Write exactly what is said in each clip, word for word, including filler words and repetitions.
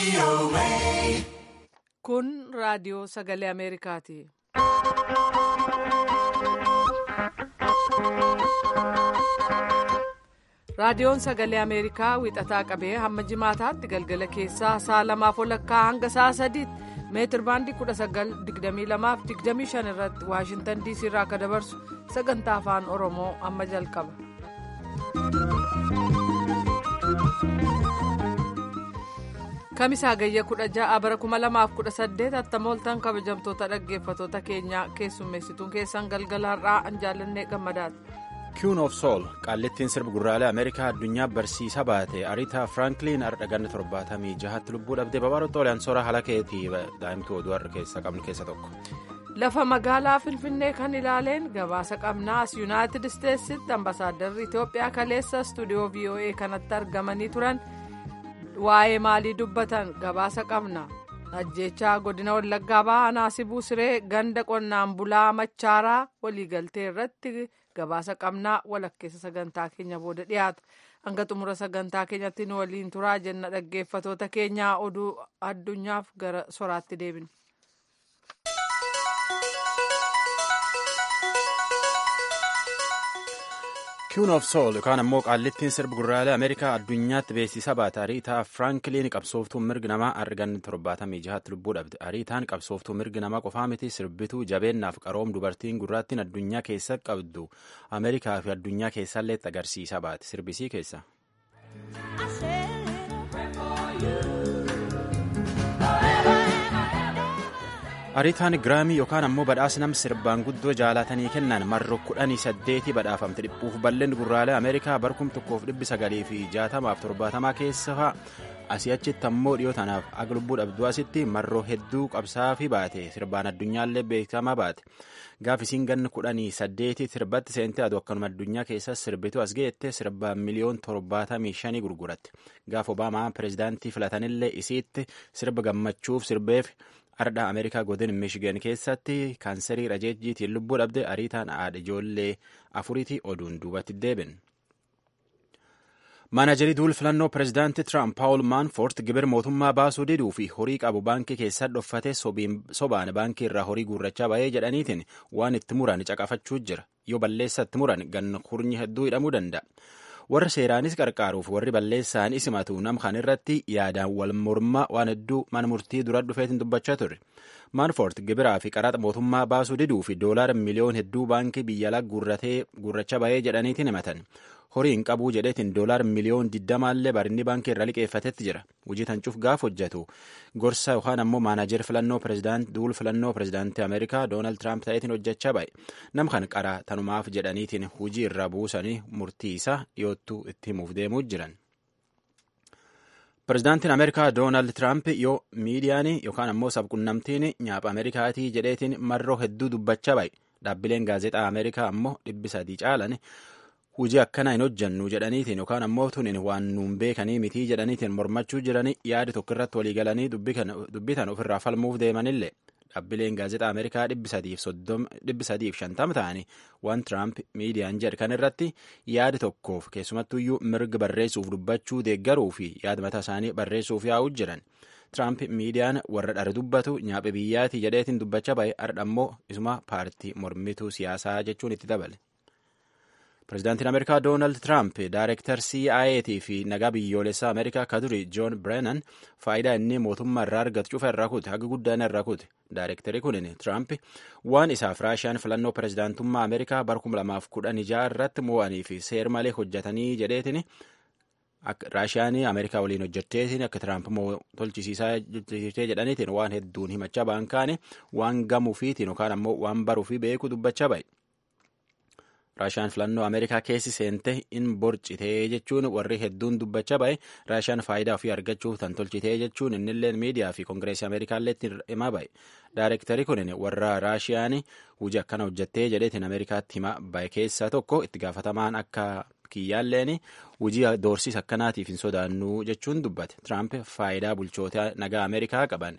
Kun raadiyoo sagalee Ameerikaati. Raadiyoon sagalee Ameerikaa wiixataa qabee hamma jimaataatti galgala keessaa sa'a lamaaf walakkaa hanga sa'a sadiitti meetir baandii kudha sagal digdamii lamaaf digdamii shan irratti Waashintan diisii irraa akka dabarsu sagantaa afaan Oromoo amma jalqaba. Kamisaa gayya kudha ja'a bara kuma lamaaf kudha saddeet attamooltan kabajamtoota dhaggeeffatoota keenyaa keessummeessituun keessan galgala har'aa anjaalannee gammadaati. Queen of Soul qaallettiin sirba gurraalee Ameerikaa addunyaa barsiisa baate Ariitaa Firaanklin har'a ganna torbaatamii jahatti lubbuu dhabdee babaroota olaansooraa halakeetii daa'imtuu oduu har'a keessa qabnu keessa tokko. Lafa magaalaa Finfinnee kan ilaaleen gabaasa qabnaa as Yuunaayitid Isteetsitti ambasaadarri Itoophiyaa kaleessa istuudiyoo V O A kanatti argamanii turan waa'ee maalii dubbatan gabaasa qabna. Ajjeechaa godina Wallaggaa ba'aa Naasibuu Siree ganda qonnaan bulaa Machaaraa waliigaltee irratti gabaasa qabnaa walakkeessa sagantaa keenya booda dhiyaata. Hanga xumura sagantaa keenyatti nu waliin turaa jenna dhaggeeffatoota keenyaa oduu addunyaaf gara soraatti deebina. Queen of Soul yookaan ammoo qaallettiin sirba gurraalee Ameerikaa addunyaatti beeksisa baate Ariitaa Firaanklin qabsooftuu mirgi namaa har'a ganna torbaatamii jahatti lubbuu dhabde. Ariitaan qabsooftuu mirgi namaa qofaa miti sirbituu jabeennaaf qaroom dubartiin gurraattiin addunyaa keessa qabdu Ameerikaa fi addunyaa keessallee agarsiisa baate sirbisii keessa. Ariitaan giraamii yookaan ammoo badhaasa nam sirbaan guddoo jaalatanii kennan marro kudhanii saddeetii badhaafamte dhiphuuf bal'een gurraalee Ameerikaa barkum tokkoof dhibbi sagalii fi jaatamaaf torbaatamaa keessa asii achitti ammoo dhiyoo tanaaf aga lubbuu dhabduu asitti marroo hedduu qabsaa fi baate sirbaan addunyaallee beekamaa baate gaafisiin ganna kudhanii saddeetii sirbatti seente aduu akkanuma addunyaa keessa sirbitu as geette sirbaan miliyoon torbaatamii shanii gurguratte gaaf Obaamaa pireezidaantii filatanillee isiitti sirba gammachuuf sirbeef. Ardhaa Ameerikaa godina Miishigan keessatti kaanserii rajeejjiitiin lubbuu dhabde Ariitaan haadha ijoollee afuriitii oduun duubatti deebin. Maanajarii duul filannoo pireezidaantii Tiraamp Paawul Maanfoort gibir mootummaa baasuu diduu fi horii qabu baankii keessaa dhoffate sobaan baankii irraa horii guurrachaa ba'ee jedhaniitiin waan itti muran caqafachuu jira. Yoo balleessa itti muran ganna kurnyi hedduu hidhamuu danda'a. Warra seeraanis qarqaaruuf warri balleessaan isimatu nam kan irratti yaadaan wal mormaa waan hedduu mana murtii dura dhufeetiin dubbachaa ture. Maanfoort gibiraa fi qaraxa mootummaa baasuu diduu fi doolaara miliyoon hedduu baankii biyya alaa guurracha ba'ee jedhaniitiin himatan. Horiin qabuu jedheetiin doolaara miliyoon digdamaallee barinni baankii irra liqeeffatetti jira. Hojii tancuuf gaaf hojjetu gorsa yookaan ammoo maanajer filannoo pireezidaantii duul filannoo pireezidaantii Ameerikaa Doonaald Tiraamp ta'eetiin hojjechaa ba'e. Nam kan qaraa tanumaaf jedhaniitiin hojii irraa buusanii murtii isaa dhiyoottuu itti himuuf deemuu jiran. Pireezidaantiin Ameerikaa Doonaald Tiraamp yoo miidiyaan yookaan ammoo sabquunnamtiin nyaapha Ameerikaatii jedheetiin marroo hedduu dubbachaa ba'e. Dhaabbileen gaazexaa Ameerikaa ammoo dhibbi sadii caalan hujii akkanaa hin hojjannu jedhaniitiin yookaan ammoo tunin waan nuun beekanii mitii jedhaniitiin mormachuu jiranii yaada tokko irratti waliigalanii dubbitan ofirraa falmuuf deemanillee dhaabbileen gaazexaa Ameerikaa dhibbi sadiif shantama ta'anii waan Tiraamp miidiyaan jedhe kan irratti yaada tokkoof keessumattuyyuu mirga barreessuuf dubbachuu deeggaruu fi yaada mataa isaanii barreessuuf yaa'uu jiran. Tiraamp miidiyaan warra dhara dubbatu nyaaphe biyyaatii jedheetiin dubbachaa ba'e har'a ammoo isuma paartii mormituu siyaasaa jechuun itti dabale. Pireezidaantiin Ameerikaa Doonaald Tiraamp Daayirektar C I A tii fi nagaa biyyoolessaa Ameerikaa ka duri Joon Brennan faayidaa inni mootummaa irraa argatu cufa irraa kute haga guddaan irraa kute. Daayirektarii kunin Tiraamp waan isaaf Raashiyaan filannoo pireezidaantummaa Ameerikaa bara kuma lamaaf kudhan jaha irratti mo'anii fi seer malee hojjetanii jedheetiin Raashiyaan Ameerikaa waliin hojjetteetiin akka Tiraamp tolchisiisaa jirtee jedhaniitiin waan hedduun himachaa baankaane waan gamuufiitiin yookaan ammoo waan baruu fi beekuu dubbachaa ba'e. Raashiyaan filannoo Ameerikaa keessi seente in borcitee jechuun warri hedduun dubbachaa ba'e Raashiyaan faayidaa ofii argachuuf tan tolchitee jechuun innillee miidiyaa fi koongireesii Ameerikaallee itti himaa ba'e. Daayirektarii kunin warra Raashiyaan hojii akkana hojjettee jedheetiin Ameerikaatti himaa ba'e keessaa tokko itti gaafatamaan akka kiyyaalleen hojii doorsiis akkanaatiif hin sodaannu jechuun dubbate. Tiraamp faayidaa bulchoota nagaa Ameerikaa qaban.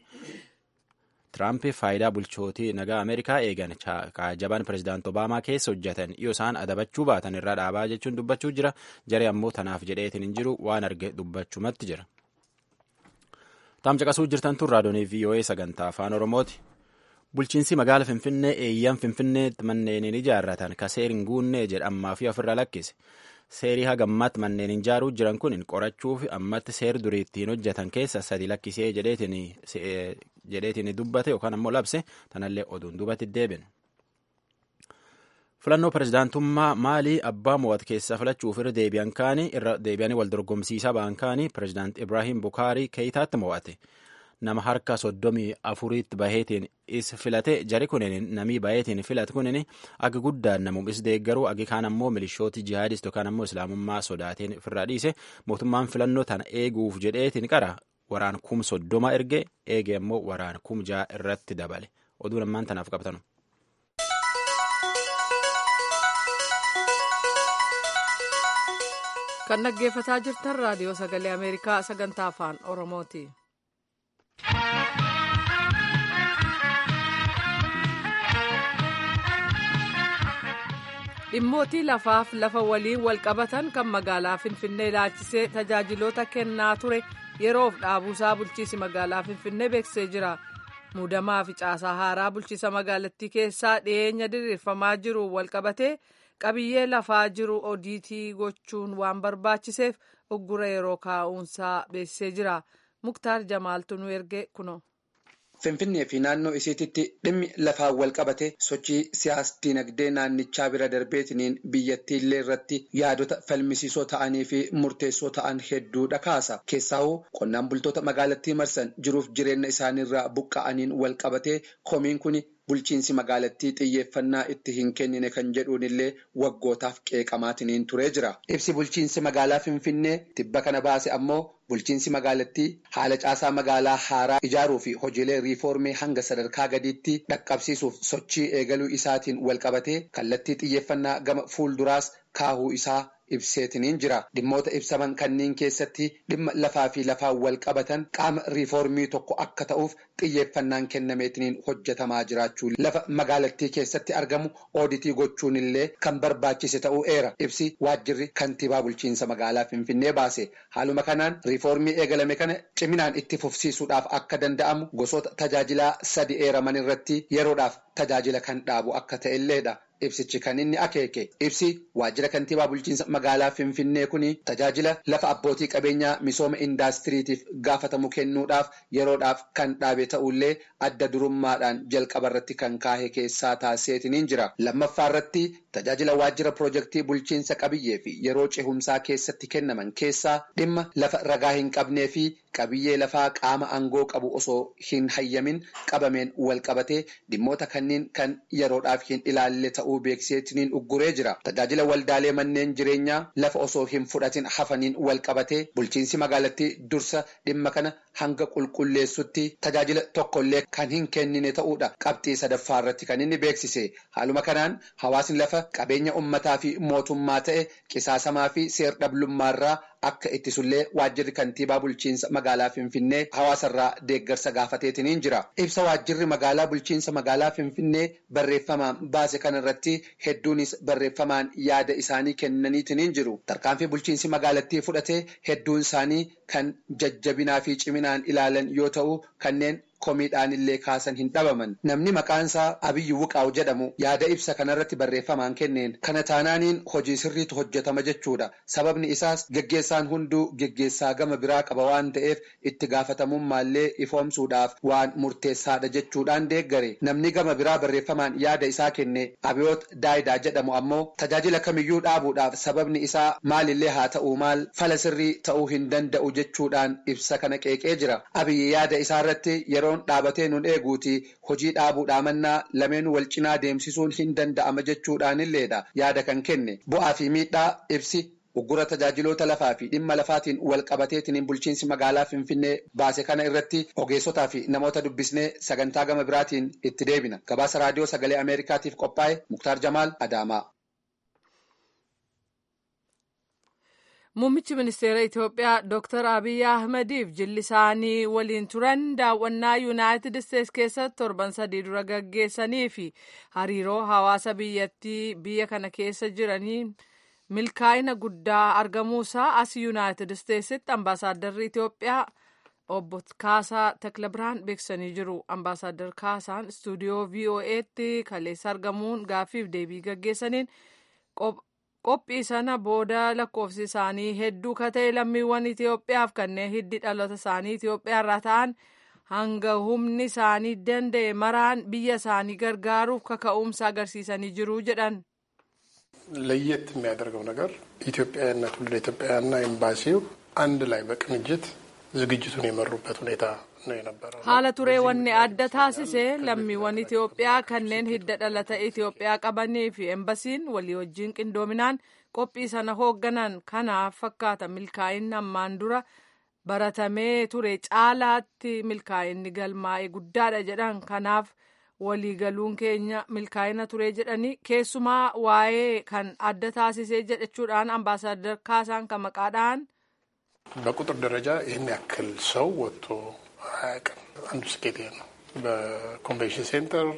Tiraamp faayidaa bulchootii nagaa Ameerikaa eegan kaajabaan pireezidaantii Obaamaa keessa hojjetan yoo isaan adabachuu baatan irraa dhaabaa jechuun dubbachuu jira. Jaree ammoo tanaaf jedheetiin hin jiru waan arge dubbachumatti jira. Taam caqasuu jirtan tun raadiyoonii V O A sagantaa afaan Oromooti. Bulchiinsi magaala Finfinnee eeyyam Finfinneetti manneen ijaarratan ka seeriin guunnee jedhamaa fi ofirra lakkise. Seerii hagammaatti manneen ijaaruu jiran kun qorachuuf ammatti seer durii ittiin hojjetan keessa sadi lakkisee jedheetiin dubbate yookaan ammoo labse tanallee oduun duubatti deebine. Filannoo pirezidaantummaa Maalii abbaa mo'atu keessaa filachuuf irra deebi'an kaanii irra deebi'anii wal dorgomsiisaa ba'an kaanii pirezidaant Ibraahim Bukaarii Keeyitaatti mo'ate. Nama harka soddomii afuriitti baheetiin is filate jari kunin namii baheetiin filate kunin agi guddaan namuun is deeggaruu agi kaan ammoo milishooti jihaadist yookaan ammoo islaamummaa sodaateen ofirraa dhiise mootummaan filannoo tana eeguuf jedheetiin qara waraan kum soddoma erge eege ammoo waraan kum ja'a irratti dabale oduun ammaan tanaaf qabtanu. Kan dhaggeeffataa jirtan raadiyoo sagalee Ameerikaa sagantaa afaan Oromooti. Dhimmootii lafaaf lafa waliin wal qabatan kan magaalaa Finfinnee ilaalchisee tajaajiloota kennaa ture yeroof dhaabuusaa bulchiinsi magaalaa Finfinnee beeksisee jira. Muudamaa fi caasaa haaraa bulchiinsa magaalattii keessaa dhiyeenya diriirfamaa jiru wal qabatee qabiyyee lafaa jiru odiitii gochuun waan barbaachiseef uggura yeroo kaa'uunsaa beeksisee jira. Muktaar Jamaaltu nu erge kuno. Finfinnee fi naannoo isiititti dhimmi lafaa wal qabate sochii siyaas dinagdee naannichaa bira darbeetiniin biyyattii illee irratti yaadota falmisiisoo ta'anii fi murteessoo ta'an hedduudha kaasa. Keessaa'uu qonnaan bultoota magaalattii marsan jiruuf jireenya isaaniirraa buqqa'aniin wal qabate komiin kun bulchiinsi magaalattii xiyyeeffannaa itti hin kennine kan jedhuun illee waggootaaf qeeqamaatiniin turee jira. Ibsi bulchiinsi magaalaa Finfinnee tibba kana baase ammoo bulchiinsi magaalattii haala caasaa magaalaa haaraa ijaaruu fi hojiilee riifoormii hanga sadarkaa gadiitti dhaqqabsiisuuf sochii eegaluu isaatiin wal qabatee kallattii xiyyeeffannaa gama fuulduraas kaahuu isaa ibseetiniin jira. Dhimmoota ibsaman kanneen keessatti dhimma lafaa fi lafaa wal qabatan qaama riifoormii tokko akka ta'uuf xiyyeeffannaan kennameetiniin hojjetamaa jiraachuu lafa magaalattii keessatti argamu ooditii gochuun illee kan barbaachise ta'uu eera. Ibsi waajjirri kantiibaa bulchiinsa magaalaa Finfinnee baase. Haaluma kanaan riifoormii eegalame kana ciminaan itti fufsiisuudhaaf akka danda'amu gosoota tajaajilaa sadi eeraman irratti yeroodhaaf tajaajila kan dhaabu akka ta'elleedha. Ibsichi kan inni akeeke. Ibsi waajjira kantiibaa bulchiinsa magaalaa Finfinnee kuni tajaajila lafa abbootii qabeenyaa misooma indaastiriitiif gaafatamu kennuudhaaf yeroodhaaf kan dhaabe ta'ullee adda durummaadhaan jalqaba irratti kan kaahee keessaa taaseetiniin jira. Lammaffaa irratti tajaajila waajjira piroojeektii bulchiinsa qabiyyee fi yeroo cehumsaa keessatti kennaman keessaa dhimma lafa ragaa hin qabnee fi qabiyyee lafaa qaama aangoo qabu osoo hin hayyamin qabameen wal qabatee dhimmoota kanneen kan yeroodhaaf hin ilaalle ta'uu beeksiseetiniin ugguree jira. Tajaajila waldaalee manneen jireenyaa lafa osoo hin fudhatin hafaniin wal qabatee bulchiinsi magaalattii dursa dhimma kana hanga qulqulleessutti tajaajila tokkollee kan hin kennine ta'uudha. Qabxii sadaffaa irratti kan inni beeksise. Haaluma kanaan hawaasni lafa qabeenya ummataa fi mootummaa ta'e qisaasamaa fi seer-dhablummaarraa akka ittisullee waajjirri kantiibaa bulchiinsa magaalaa Finfinnee hawaasarraa deeggarsa gaafateetiniin jira. Ibsa waajjirri magaalaa bulchiinsa magaalaa Finfinnee barreeffamaan baase kanarratti hedduunis barreeffamaan yaada isaanii kennaniitiniin jiru. Tarkaanfii bulchiinsi magaalattii fudhatee hedduun isaanii kan jajjabinaa fi ciminaan ilaalan yoo ta'u kanneen komiidhaan illee kaasan hin dhabaman. Namni maqaansaa Abiyyi Wuqaaw jedhamu yaada ibsa kanarratti barreeffamaan kenneen kana taanaaniin hojii sirriitu hojjetama jechuudha. Sababni isaas geggeessaan hunduu geggeessaa gama biraa qaba waan ta'eef itti gaafatamummaallee ifoomsuudhaaf waan murteessaadha jechuudhaan deeggare. Namni gama biraa barreeffamaan yaada isaa kenne Abiyoot Daayidaa jedhamu ammoo tajaajila kamiyyuu dhaabuudhaaf sababni isaa maalillee haa ta'u maal fala sirrii ta'uu hin danda'u jechuudhaan ibsa kana qeeqee jira. Abiyyi yaada isaarratti yeroo dhaabatee nun eeguuti hojii dhaabuudhaa mannaa lameen wal cinaa deemsisuun hin danda'ama jechuudhaan illeedha yaada kan kenne. Bu'aa fi miidhaa ibsi uggura tajaajiloota lafaa fi dhimma lafaatiin wal qabateetiin bulchiinsi magaalaa Finfinnee baase kana irratti ogeessotaa fi namoota dubbisnee sagantaa gama biraatiin itti deebina. Gabaasa raadiyoo sagalee Ameerikaatiif qophaa'e Muktaar Jamaal Adaamaa. Muummichi ministeera Itoophiyaa Dooktar Abiy Ahmediif jilli isaanii waliin turan daawwannaa Yuunaayitid Isteetsi keessatti torban sadii dura gaggeessanii fi hariiroo hawaasa biyyattii biyya kana keessa jiranii milkaa'ina guddaa argamuusaa as Yuunaayitid Isteetsitti ambaasaaddarri Itoophiyaa obbo Kaasaa Teklabiraan beeksisanii jiru. Ambaasaadar Kaasaan istuudiyoo V O E'tti kaleessa argamuun gaaffiif deebii gaggeessaniin qophii sana booda lakkoofsi isaanii hedduu ka ta'e lammiiwwan Itoophiyaaf kanneen hiddi dhalata isaanii Itoophiyaa irraa ta'an hanga humni isaanii danda'e maraan biyya isaanii gargaaruuf kaka'umsa agarsiisanii jiru jedhan. ለየት የሚያደርገው ነገር ኢትዮጵያውያንና ትውልደ ኢትዮጵያውያንና ኤምባሲው አንድ ላይ በቅንጅት ዝግጅቱን የመሩበት ሁኔታ ነው የነበረው። haala turee wanni adda taasise lammiiwwan Itoophiyaa kanneen hidda dhalata Itoophiyaa qabanii fi embasiin walii wajjin qindoominaan qophii sana hoogganan. Kanaaf fakkaata milkaa'inni ammaan dura baratamee ture caalaatti milkaa'inni galmaa'e guddaadha jedhan. Kanaaf waliigaluun keenya milkaa'ina ture jedhanii keessumaa waa'ee kan adda taasisee jedhachuudhaan ambaasaadar Kaasaan kan maqaadhaan በቁጥር ደረጃ ይህን ያክል ሰው ወጥቶ አያውቅም። አንዱ ስኬት ነው። በኮንቬንሽን ሴንተር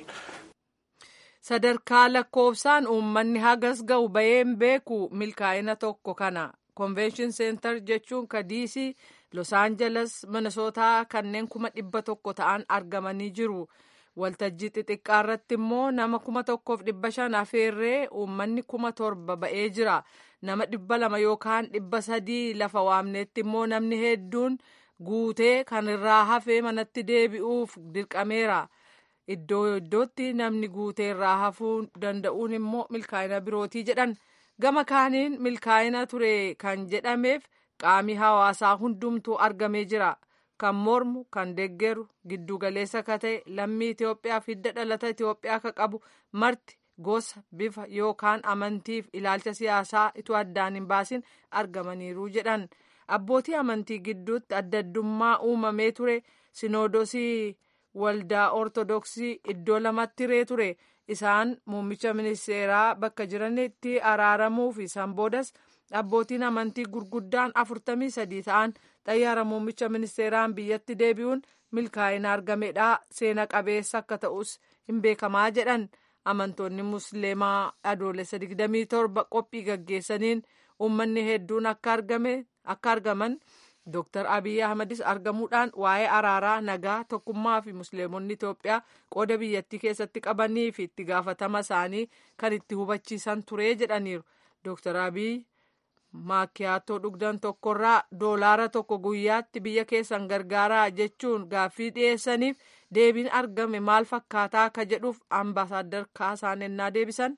sadarkaa lakkoofsaan uummanni hagas ga'u baheen beeku milkaa'ina tokko kana. Convention Center jechuun ka diisii, Los Angeles, Minnesota kanneen kuma dhibba tokko ta'an argamanii jiru. Waltajjii xixiqqaa irratti immoo nama kuma tokkoof dhibba shan afeerree uummanni kuma torba ba'ee jira. Nama dhibba lama yookaan dhibba sadii lafa waamneetti immoo namni hedduun guutee kan irraa hafee manatti deebi'uuf dirqameera. Iddoo iddootti namni guutee irraa hafuu danda'uun immoo milkaa'ina birootii jedhan. Gama kaaniin milkaa'ina ture kan jedhameef qaamni hawaasaa hundumtuu argamee jira. Kan mormu, kan deeggaru, giddugaleessa ka ta'e lammii Itoophiyaa fi hidda dhalata Itoophiyaa ka qabu marti gosa, bifa yookaan amantiif ilaalcha siyaasaa itoo addaan hin baasin argamaniiru jedhan. Abbootii amantii gidduutti adda addummaa uumamee ture. Sinoodosii waldaa Ortodoksii iddoo lamatti hiree ture. Isaan muummicha ministeeraa bakka jiranitti araaramuu fi isaan boodas abbootiin amantii gurguddaan afurtamii sadii ta'an xayyaara muummicha ministeeraan biyyatti deebi'uun milkaa'ina argamedha. Seena qabeessa akka ta'us hin beekamaa jedhan. Amantoonni musliimaa adoolessa digdamii torba qophii gaggeessaniin uummanni hedduun akka argame akka argaman Dooktar Abiy Ahmedis argamuudhaan waa'ee araaraa, nagaa, tokkummaa fi musliimonni Itoophiyaa qooda biyyattii keessatti qabanii fi itti gaafatama isaanii kan itti hubachiisan ture jedhaniiru. Dooktar Abiy maakiyaattoo dhugdan tokkorraa doolaara tokko guyyaatti biyya keessan gargaaraa jechuun gaaffii dhiyeessaniif deebiin argame maal fakkaataa akka jedhuuf ambaasaadar Kaasaan ennaa deebisan.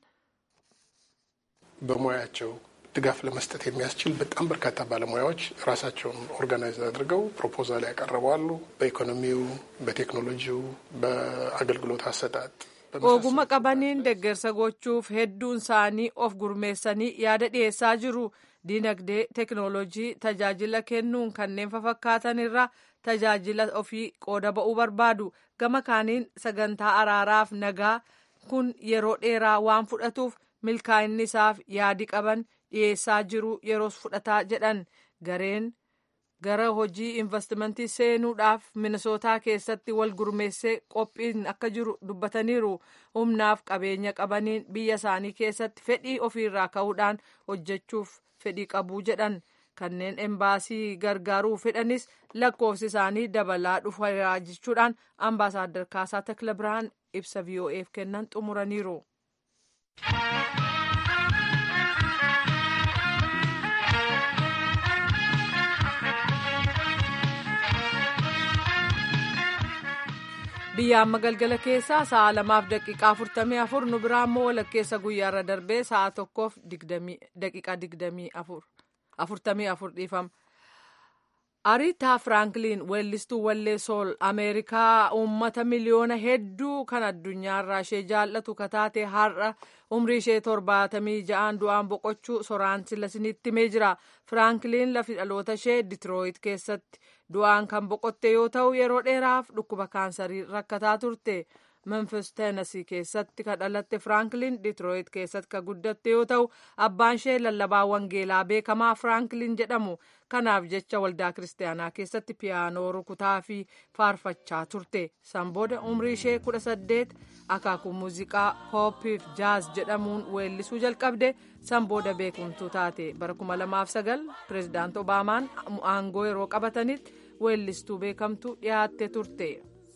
በሙያቸው ድጋፍ ለመስጠት የሚያስችል በጣም በርካታ ባለሙያዎች ራሳቸውን ኦርጋናይዝ አድርገው ፕሮፖዛል ያቀርባሉ። በኢኮኖሚው፣ በቴክኖሎጂው፣ በአገልግሎት አሰጣጥ ogummaa qabaniin deeggarsa gochuuf hedduun isaanii of gurmeessanii yaada dhiyeessaa jiru. Diinagdee, teknoolojii, tajaajila kennuun kanneen fakkaatan irraa tajaajila ofii qooda ba'uu barbaadu. Gama kaaniin sagantaa araaraaf nagaa kun yeroo dheeraa waan fudhatuuf milkaa'inni isaaf yaadi qaban dhiyeessaa jiru yeroos fudhataa jedhan. Gareen gara hojii investimentii seenuudhaaf Minisootaa keessatti wal gurmeessee qophiin akka jiru dubbataniiru. Humnaaf qabeenya qabaniin biyya isaanii keessatti fedhii ofiirraa ka'uudhaan hojjechuuf fedhii qabuu jedhan. Kanneen embaasii gargaaruu fedhanis lakkoofsi isaanii dabalaa dhufeera jechuudhaan ambaasaadar Kaasaa Teklabiraan ibsa V O E'f kennan xumuraniiru. Biyya amma galgala keessaa sa'a lamaaf daqiiqaa afurtamii afur nu biraa immoo walakkeessa guyyaarra darbee sa'a tokkoof daqiiqaa digdamii afur afurtamii afur dhiifama. Ariitaa Firaanklin weellistuu wallee sool Ameerikaa uummata miliyoona hedduu kan addunyaarraa ishee jaallatu kataate har'a umrii ishee torbaatamii ja'aan du'aan boqochuu soraan silasinitti himee jira. Firaanklin lafi dhaloota ishee Ditirooyit keessatti du'aan kan boqotte yoo ta'u yeroo dheeraaf dhukkuba kaansarii rakkataa turte. Memphis Tennessee keessatti kan dhalatte Firaanklin Ditirooyit keessatti kan guddatte yoo ta'u abbaan ishee lallabaa wangeelaa beekamaa Firaanklin jedhamu. Kanaaf jecha waldaa kiristaanaa keessatti piyaanoo rukutaa fi faarfachaa turte. San booda umrii ishee kudha saddeet akaakuu muuziqaa hooppiif jaaz jedhamuun weellisuu jalqabde. San booda beekamtuu taate. Bara kuma lamaaf sagal pireezidaant Obaamaan aangoo yeroo qabatanitti weellistuu beekamtuu dhiyaatte turte.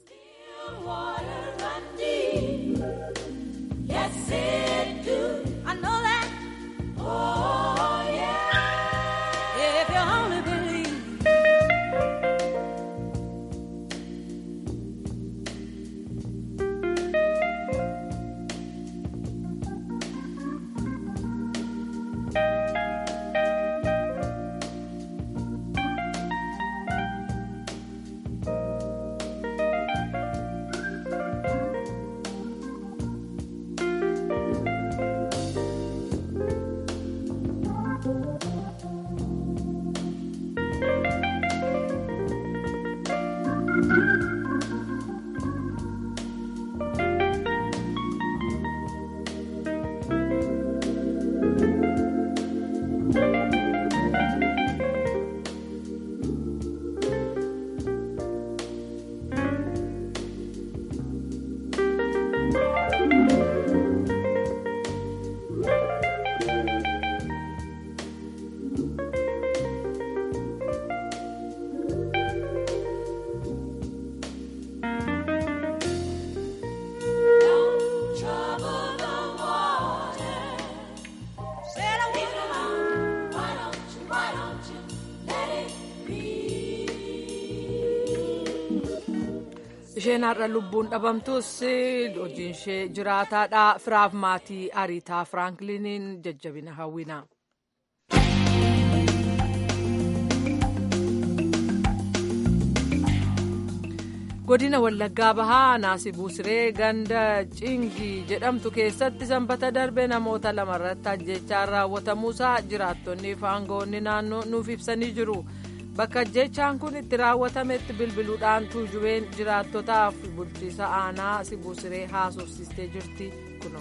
isheen har'a lubbuun dhabamtus hojiin ishee jiraataadha. Firaaf maatii Ariitaa Firaankliniin jajjabina hawwina. Godina Wallaggaa Bahaa Naasibuu Siree ganda Cingii jedhamtu keessatti sanbata darbe namoota lamarratti ajjeechaan raawwatamuusaa jiraattonni fi aangawoonni naannoo nuuf ibsanii jiru. Bakka ajjeechaan kun itti raawwatametti bilbiluudhaan tuujubeen jiraattotaaf bulchiisa aanaa Sibuu Siree haasofsiistee jirti kuno.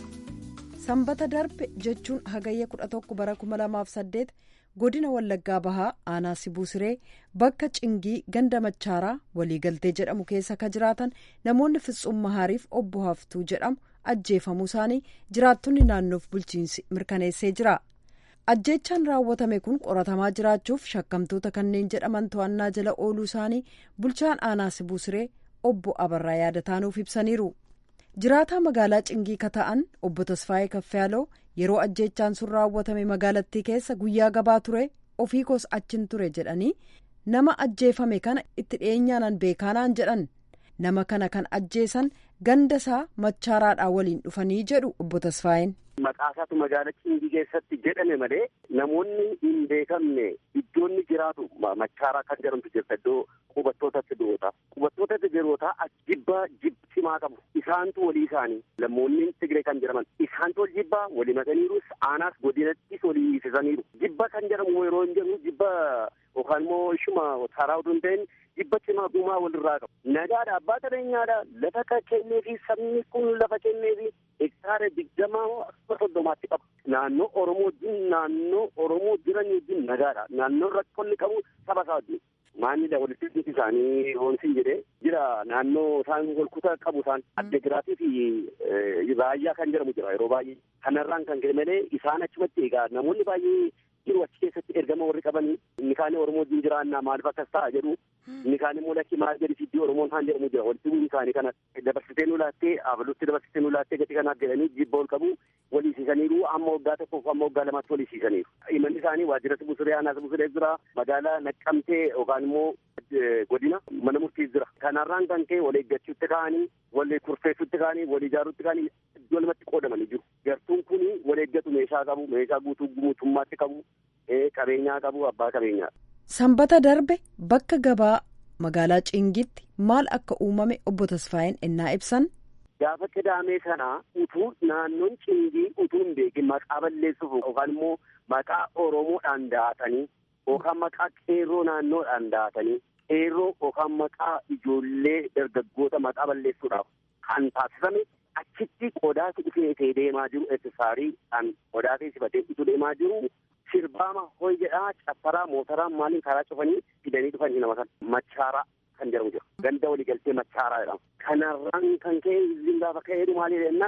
Sanbata darbe jechuun hagayya kudha tokko bara kuma lamaaf saddeet godina Wallaggaa Bahaa aanaa Sibuu Siree bakka Cingii ganda Machaaraa waliigaltee jedhamu keessa ka jiraatan namoonni Fitsum Mahaariif obbo Haftuu jedhamu ajjeefamuu isaanii jiraattonni naannoof bulchiinsi mirkaneessee jira. Ajjeechaan raawwatame kun qoratamaa jiraachuuf shakkamtoota kanneen jedhaman to'annaa jala ooluu isaanii bulchaan aanaa Sibuu Siree obbo Abarraa Yaadataanuuf ibsaniiru. Jiraataa magaalaa Cingii ka ta'an obbo Tasfaayee Kaffayaaloo yeroo ajjeechaan sun raawwatame magaalattii keessa guyyaa gabaa ture ofii koos achin ture jedhanii nama ajjeefame kana itti dhiyeenyaan beekaanaan jedhan nama kana kan ajjeesan ganda isaa Machaaraadhaa waliin dhufanii jedhu obbo Tasfaayeen. Maqaasaatu magaalaa Cingii keessatti jedhame malee namoonni hin beekamne iddoonni jiraatu Machaaraa kan jedhamtu jirta iddoo qubattoota Tigiroota. Qubattoota Tigiroota jibbaa jibsimaa qabu. Isaantu walii isaanii lammoonni Tigiree kan jedhaman isaantu wal jibbaa walii makaniirus aanaas godinattis walii ifisaniiru. Jibba kan jedhamu yeroo hin jedhu jibba yookaan immoo ishuma taraa oduu hin ta'in jibba cimaa dhumaa walirraa qabu. Nagaadha abbaa qabeenyaadha lafa kennee fi sabni kun lafa kennee fi hektaara digdamaa akkuma soddomaatti qaba. Naannoo Oromoo wajjin naannoo Oromoo jiran wajjin nagaadha. Naannoo rakkoonni qabu saba isaa wajjin. Maalidha walitti dhufti isaanii hoonsiin jedhee jira naannoo isaan walkutaa qabu isaan Addegiraatii fi raayyaa kan jedhamu jira yeroo baay'ee. Kanarraan kan ka'e malee isaan achumatti egaa namoonni baay'ee jiru achi keessatti ergama warri qabanii inni kaanii Oromoo wajjin jiraannaa maaliif akkas ta'a jedhu inni kaanii immoo lakki maal jedhi siddii Oromoon isaan jedhamu jira walitti bu'uun isaanii kana dabarsitee nu laattee abalutti dabarsitee nu laattee gati kanaaf jedhanii jibba ol qabu waliisiisaniiru amma waggaa tokkoof amma waggaa lamaatti waliisiisaniiru. Imalli isaanii waajjira Sibuu Siree aanaa Sibuu Siree jira magaalaa Naqqamtee yookaan immoo godina mana murtiis jira. Kanarraan kan ka'e wal eeggachuutti ka'anii wal kurfeessuutti ka'anii wal ijaaruutti ka'anii iddoo lamatti qoodamanii jiru. Gartuun kun wal eeggatu meeshaa qabu meeshaa guutuu guutummaatti qabu qabeenyaa qabu abbaa qabeenyaa. Sanbata darbe bakka gabaa magaalaa Cingiitti maal akka uumame obbo Tasfaayeen ennaa ibsan. Gaafa qidaamee sana utuu naannoon Cingii utuu hin beekin maqaa balleessuuf yookaan immoo maqaa Oromoodhaan da'atanii yookaan maqaa qeerroo naannoodhaan da'atanii qeerroo yookaan maqaa ijoollee dargaggoota maqaa balleessuudhaaf kan taasifame achitti qodaatu dhufee deemaa jiru eessisaarii qodaatee sifatee utuu deemaa jiru sirbaama hoy jedhaa caffaraa mootaraa maaliin karaa cufanii fidanii dhufanii nama sana Machaaraa kan jedhamu jira. Ganda waliigaltee Machaaraa jedhama. Kanarraan kan ka'e izin gaafa ka'eeru maali jennaan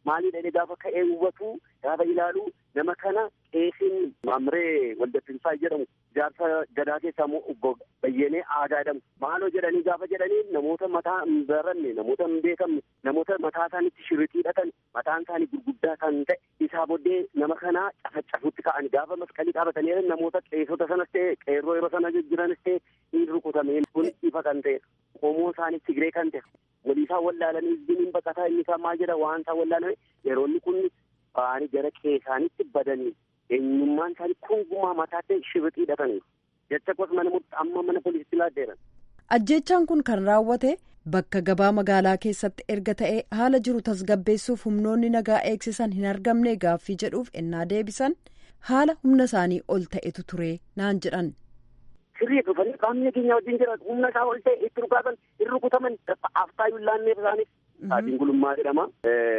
maaliidha gaafa ka'ee hubatu gaafa ilaalu nama kana qeesiin Maamree Waldatinsaa jedhamu jaarsa gadaa keessaa immoo obbo Bayyeenee Aadaa jedhamu maaloo jedhanii gaafa jedhanii namoota mataa hin baranne namoota hin beekamne namoota mataa isaaniitti shirritii hidhatan mataan isaanii gurguddaa kan ta'e isaa booddee nama kanaa cafacafutti ka'an gaafa masqalii qabatanii namoota qeessota sanas ta'e qeerroo yeroo sana jiranis ta'e hin rukutame kun ifa kan ta'e qomoo isaanii Tigree kan ta'e waliisaa wallaalanii izbiniin baqataa inni isaa maal jedha waan isaa wallaalame yeroonni kun ba'anii gara qeessaanitti badanii eenyummaan isaanii kungumaa mataatti shirritii hidhatanii jecha kos mana murtii amma mana poolisiitti laaddeeran. Ajjeechaan kun kan raawwate bakka gabaa magaalaa keessatti erga ta'e haala jiru tasgabbeessuuf humnoonni nagaa eegsisan hin argamne gaaffii jedhuuf ennaa deebisan haala humna isaanii ol ta'etu ture naan jedhan. Sirrii dhufanii qaamni keenya wajjin jira humna isaa ol ta'e itti rukutaman hin rukutaman aftaayyuu laanneef isaaniif saatiin gulummaa jedhama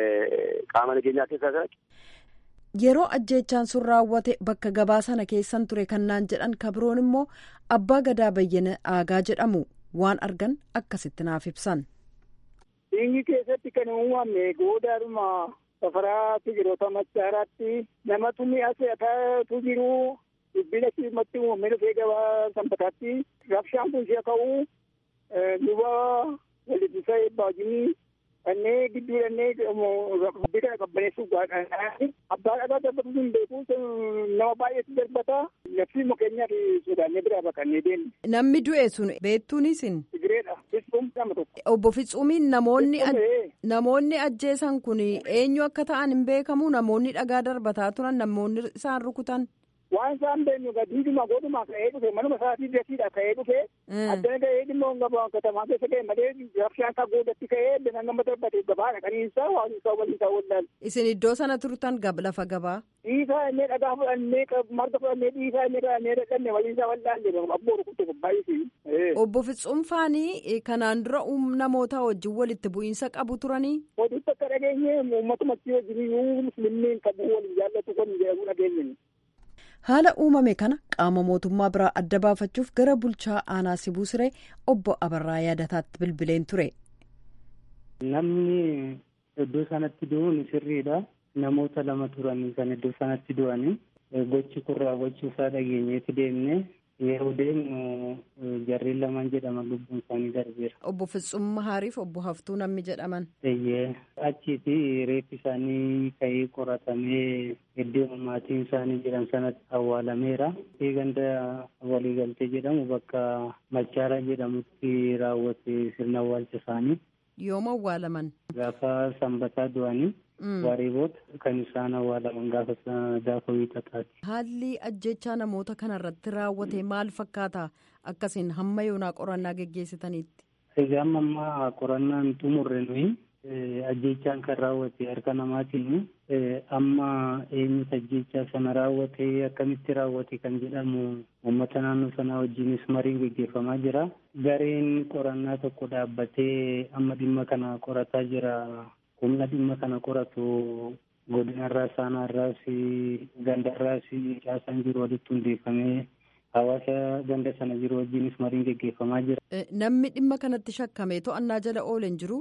qaama nageenyaa keessaa. Yeroo ajjeechaan sun raawwate bakka gabaa sana keessan ture kan naan jedhan kabroon immoo abbaa gadaa Bayyana Aagaa jedhamu waan argan akkasitti naaf ibsan. Dhiingi keessatti kan uumame goodaadhuma safaraa Tigiroota Machaaraatti namatu mi'a se'ataatu jiru dubbina siimatti uumamee dhufee gabaa Sanbataatti rabshaan kun ishee ka'uu duuba walittisa baajinii kanneen gidduu dhannee bika qabbaneessuuf gaadhaan abbaa dhagaa darbatu hin beeku nama baay'eetu darbata nafsi mukeenyaa fi sodaannee biraa baqannee deemne. Namni du'e sun beektuunis hin. Tigireedha. Fitsuum nama tokko. Obbo Fitsuumiin namoonni namoonni ajjeesan kun eenyu akka ta'an hin beekamu namoonni dhagaa darbataa turan namoonni isaan rukutan. Waan isaan beeknu gadiiduma godhuma ka'ee dhufe manuma isaatii dasiidha ka'ee dhufe addana ga'ee dhimma gabaa katamaa keessa ga'e malee rabshaan isaa goodatti ka'ee bina nama darbate gabaadha qaniinsaa waan isaa wal isaa wallaal. Isin iddoo sana turtan lafa gabaa. Dhiisaa innee dhagaa fudhannee marga fudhannee dhiisaa innee dhahannee dhaqannee waliinsaa wallaan jedhamu abboo rukutte baay'isii. Obbo Fitsuunfaanii kanaan dura namoota wajjin walitti bu'iinsa qabu turanii. Walitti akka dhageenye uummatumatti wajjin musliimiin qabu waliin jaallatu kun jedhamu dhageenye. Haala uumame kana qaama mootummaa biraa adda baafachuuf gara bulchaa aanaa Sibuu Siree obbo Abarraa Yaadataatti bilbileen ture. Namni iddoo sanatti du'uun sirriidha. Namoota lama turanii kan iddoo sanatti du'anii gochi kun raawwachuu isaa dhageenyeetti deemne yeroo deemnu jarreen lamaan jedhaman lubbuun isaanii darbeera. Obbo Fitsuum Mahaariif obbo Haftuu namni jedhaman. Eeyyee achiiti reeffi isaanii ka'ee qoratamee iddoo maatiin isaanii jiran sanatti awwaalameera. Ganda waliigaltee jedhamu bakka Machaaraa jedhamutti raawwate sirna awwaalcha isaanii. Yooma awwaalaman? Gaafa Sanbataa du'anii. Wareeboota kan isaan awwaalaman gaafa gaafa wiixataati. Haalli ajjechaa namoota kanarratti raawwate maal fakkaata akkasiin hamma yoonaa qorannaa geggeessitaniitti? Egaa amma ammaa qorannaan xumurre nuyi ajjechaan kan raawwate harka namaatiin amma eenyutu ajjechaa sana raawwate akkamitti raawwate kan jedhamu uummata naannoo sanaa wajjinis mariin geggeeffamaa jira. Gareen qorannaa tokko dhaabbatee amma dhimma kana qorataa jira. Humna dhimma kana qoratu godinarraa saanaarraas gandarraas caasaan jiru walitti hundeeffamee hawaasa ganda sana jiru wajjinis mariin geggeeffamaa jira. Namni dhimma kanatti shakkamee to'annaa jala oolen jiru?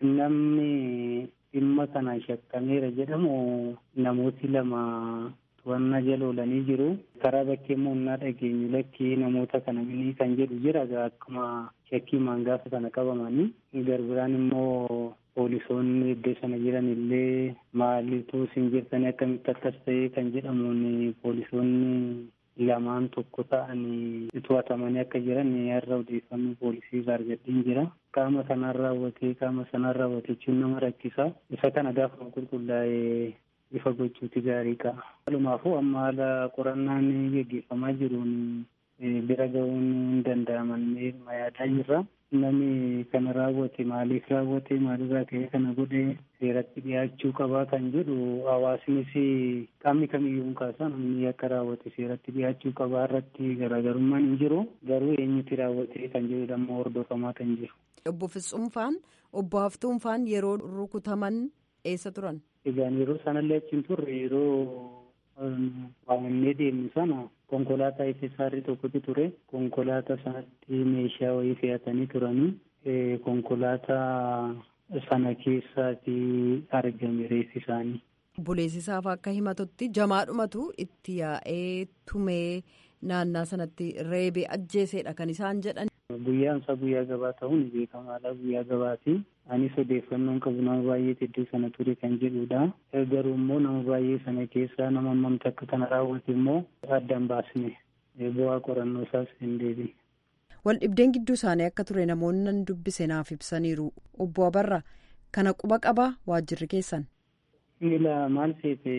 Namni dhimma kana shakkameera jedhamu namooti lama to'annaa jala oolanii jiru. Karaa bakkee moonnaa dhageenyu lakkii namoota kana minii kan jedhu jira akkuma shakkii maangaafa kana qabamanii garbiraan immoo poolisoonni iddoo sana jiran illee maalitu isin jirtanii akkamitti akkas ta'ee kan jedhamuun poolisoonni lamaan tokko ta'anii to'atamanii akka jiran har'a odeeffannoo poolisii argadheen jira. Qaama sanaan raawwatee qaama sanaan raawwate jechuun nama rakkisa. Isa kana gaafa qulqullaa'ee ifa gochuuti gaarii qabu. Walumaafuu amma haala qorannaan geggeeffamaa jiruun bira ga'uun hin danda'amannee yaadaa jirra. Namni kana raawwate maaliif raawwate maalirraa ka'ee kana godhe seeratti dhiyaachuu qabaa kan jedhu hawaasnis qaamni kamiyyuu kaasaa namni akka raawwate seeratti dhiyaachuu qabaa irratti garaagarummaan hin jiru garuu eenyutti raawwate kan jedhu ammoo hordofamaa kan jiru. Obbo Fitsuunfaan obbo Haftuunfaan yeroo rukutaman eessa turan? Egaan yeroo sanallee achiin turre yeroo waamannee deemnu sana konkolaataa ifeessaarri tokkotu ture. Konkolaataa sanatti meeshaa wayii fe'atanii turanii konkolaataa sana keessaati argame reessi isaanii. Obboleessi isaaf akka himatutti jamaadhumatu itti yaa'ee tumee naannaa sanatti reebee ajjeesedha kan isaan jedhan. Guyyaan isaa guyyaa gabaa ta'uun beekamaadha. Guyyaa gabaati. Anis odeeffannoon qabu nama baay'ee iddoo sana ture kan jedhudha. Garuu immoo nama baay'ee sana keessaa nama hammamta akka kana raawwate immoo addaan baasne bu'aa qorannoo isaas hin deebi'e. Wal dhibdeen gidduu isaanii akka ture namoonni nan dubbise naaf ibsaniiru. Obbo Abarra kana quba qabaa waajjirri keessan. Ila maal seete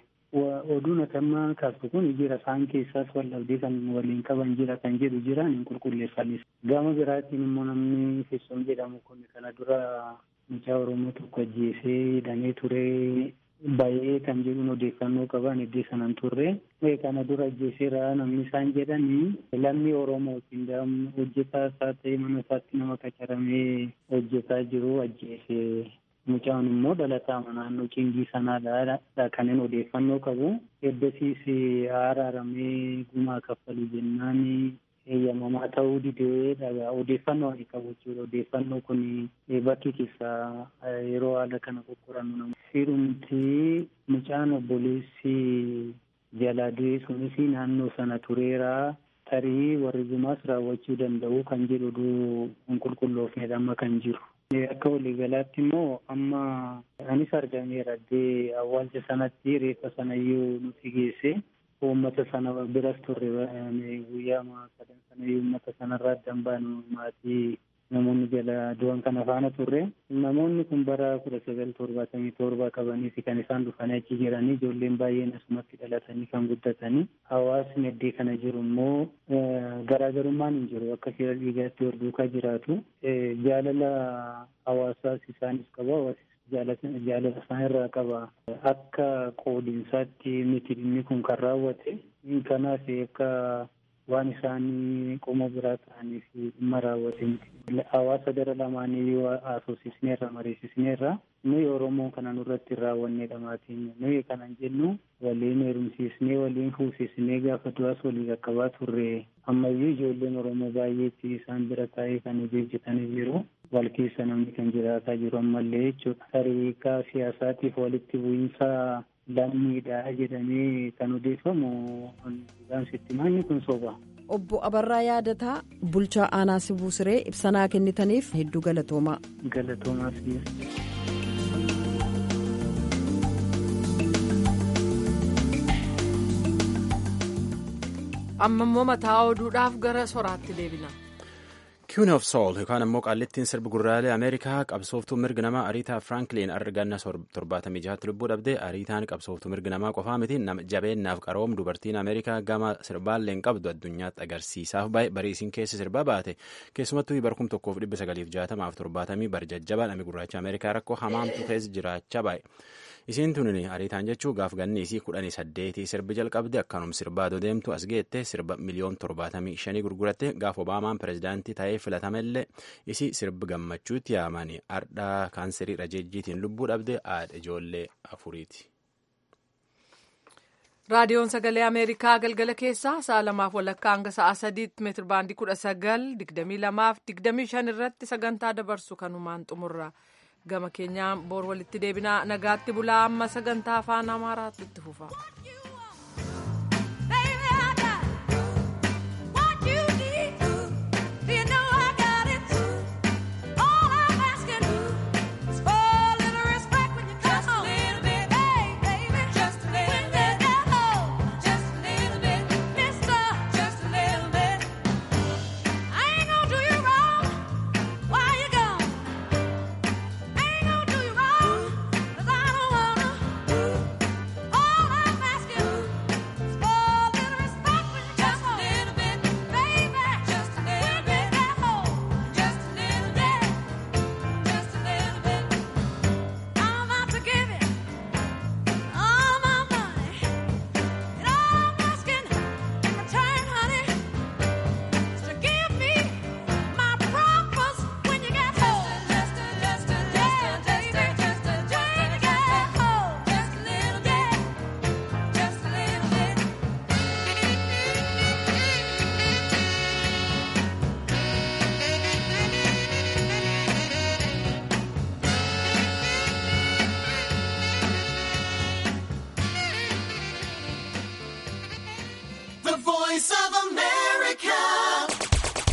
oduun atammaa kaastu kun jira isaan keessaas wal dhabdee kan waliin qaban jira kan jedhu jira hin qulqulleeffannis. Gama biraatiin immoo namni Fessoon jedhamu kun kana dura mucaa Oromoo tokko ajjeesee hidhamee ture baay'ee kan jedhuun odeeffannoo qaban iddoo sanan turre. Kana dura ajjeeseera namni isaan jedhanii lammii Oromootiin hojjetaa isaa ta'e mana isaatti nama qacaramee hojjetaa jiru ajjeesee. Mucaan immoo dhalataa naannoo Cingii sanaadha kan inni odeeffannoo qabu. Eddasiis araaramee gumaa kaffalu jennaan eeyyamamaa ta'uu didee odeeffannoo ani qabu jechuudha. Odeeffannoo kun bakki keessaa yeroo haala kana qoqqorannu nama. Firumti mucaan obboleessi jalaa du'e sunis naannoo sana tureera. Tarii warri gumaas raawwachuu danda'u kan jedhu hin qulqulloofnedha amma kan jiru. Akka waliigalaatti immoo amma anis argameera addee awwaalcha sanatti reeffa sanayyuu nuti geesse uummata sana biras turre guyyaa sadan sanayyuu uummata sanarraa addaan baanu maatii namoonni jala du'an kana faana turre. Namoonni kun bara kudha sagal torbaatamii torba qabaniiti kan isaan dhufanii achi jiranii ijoolleen baay'een asumatti dhalatanii kan guddatanii. Hawaasni addee kana jiru immoo garaagarummaan hin jiru akka seera dhiigaatti wal duukaa jiraatu. Jaalala hawaasaas isaanis qabu hawaasis jaalala isaan irraa qaba. Akka qoodinsaatti miti inni kun kan raawwate kanaaf akka waan isaanii qoma biraa ta'aniif dhimma raawwate miti. Hawaasa gara lamaanii yoo haasofsiisneerra mariisisneerra nuyi Oromoo kana nurratti raawwannedha maatiin. Nuyi kanan jennu waliin heerumsiisnee waliin fuusisnee gaafa du'aas walii qaqqabaa turre. Ammayyuu ijoolleen Oromoo baay'eetti isaan bira taa'ee kan hojjetanii jiru. Wal keessa namni kan jiraataa jiru ammallee jechuudha. Tariikaa siyaasaatiif walitti bu'iinsa lammiidha jedhamee kan odeeffamu sitti maanni kun soba. Obbo Abarraa Yaadataa bulchaa aanaa Sibuu Siree ibsanaa kennitaniif hedduu galatoomaa. Galatoomaa si'a. Amma immoo mataa oduudhaaf gara soraatti deebina. Queen of Soul yookaan ammoo qaallittiin sirbi gurraalee Ameerikaa qabsooftuu mirga namaa Ariitaa Firankliin arganna torbaatamii jahatti lubbuu dhabde. Ariitaan qabsooftuu mirga namaa qofaa miti nama jabeennaaf qaroom dubartiin Ameerikaa gama sirbaalleen qabdu addunyaatti agarsiisaaf baay'ee bariisiin keessa sirbaa baate keessumattuu barkum tokkoof dhibba sagaliif jaatamaaf torbaatamii barjajjabaa namni gurraacha Ameerikaa rakkoo hamaamtu keessa jiraachaa baay'e. Isiin tuni Ariitaan jechuu gaaf ganni isii kudhanii saddeetii sirbi jalqabde akkanum sirbaa deemtu as geette sirba miliyoon torbaatamii shanii gurguratte gaaf Obaamaan pirezidaantii ta'ee filatamellee isii sirbi gammachuutti yaamanii ardhaa kaanserii rajeejjiitiin lubbuu dhabde haadha ijoollee afuriiti. Raadiyoon Sagalee Ameerikaa galgala keessaa sa'a lamaaf walakkaa hanga sa'a sadiitti meetir baandii kudha sagal digdamii lamaaf digdamii shan irratti sagantaa dabarsu kanumaan xumurra. Gama keenyaan boor walitti deebinaa nagaatti bulaa amma sagantaa afaan Amaaraatti itti fufa.